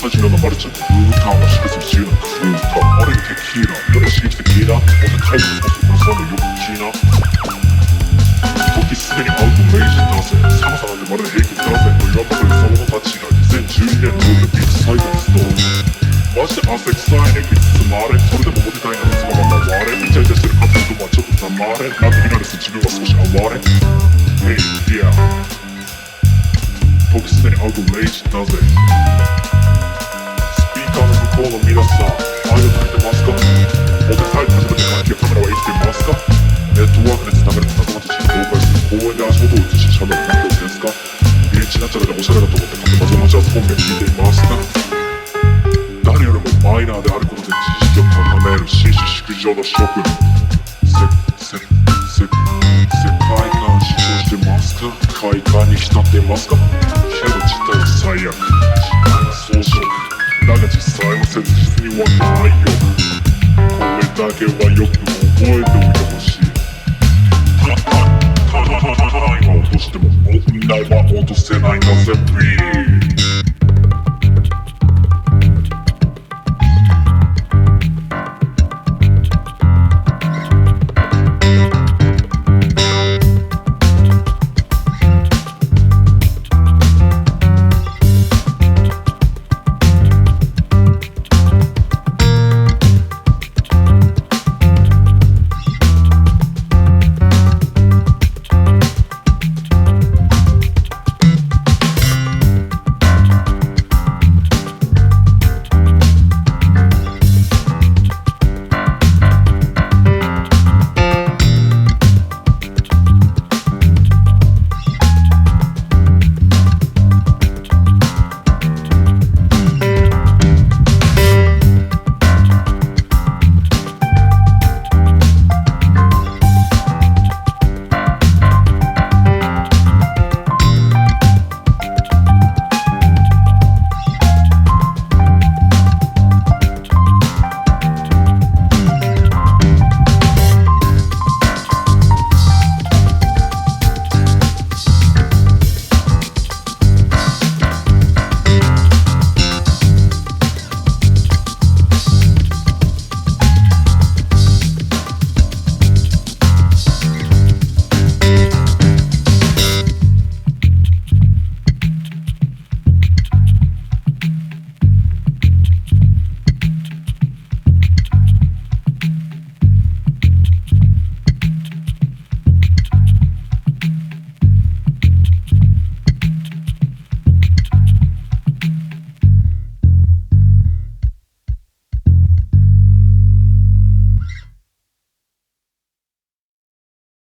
スタジオのマルちゃんのルームタウンが祝す自由な空間。俺にテキーラ夜刺激的だ。俺タイプのこのサウンドよく聞いな。時すでにアウトレイジだぜ。寒さなんてまるで平均だぜと言わんばかりその者たちが2012年のビッグサイドのストーリー。マジで汗臭いねきつつまれ。それでもモテたいならそのまま割れ。イチャイチャしてるカップルとはちょっと黙れ。なんて見られす自分は少し哀れ。Hey, yeah 時すでにアウトレイジだぜ。スピーカーの向こうの皆さん、アイドル見てますか？モテたいと初めて楽器やカメラは生きてますか？ネットワークで繋がれた仲間たちに公開する公園で足元を映し喋る何ですか？ビレッジナチュラルでおしゃれだと思って勝手にジャズコンビを聴いていますか？誰よりもマイナーであることで知識を高める紳士淑女の諸君。世界観主張してますか？快感に浸っていますか？けど事態は最悪、時間が装飾だが実際は切実にはないよ。これだけはよく覚えておいてほしい。タイムを落としても問題は落とせないんだぜ。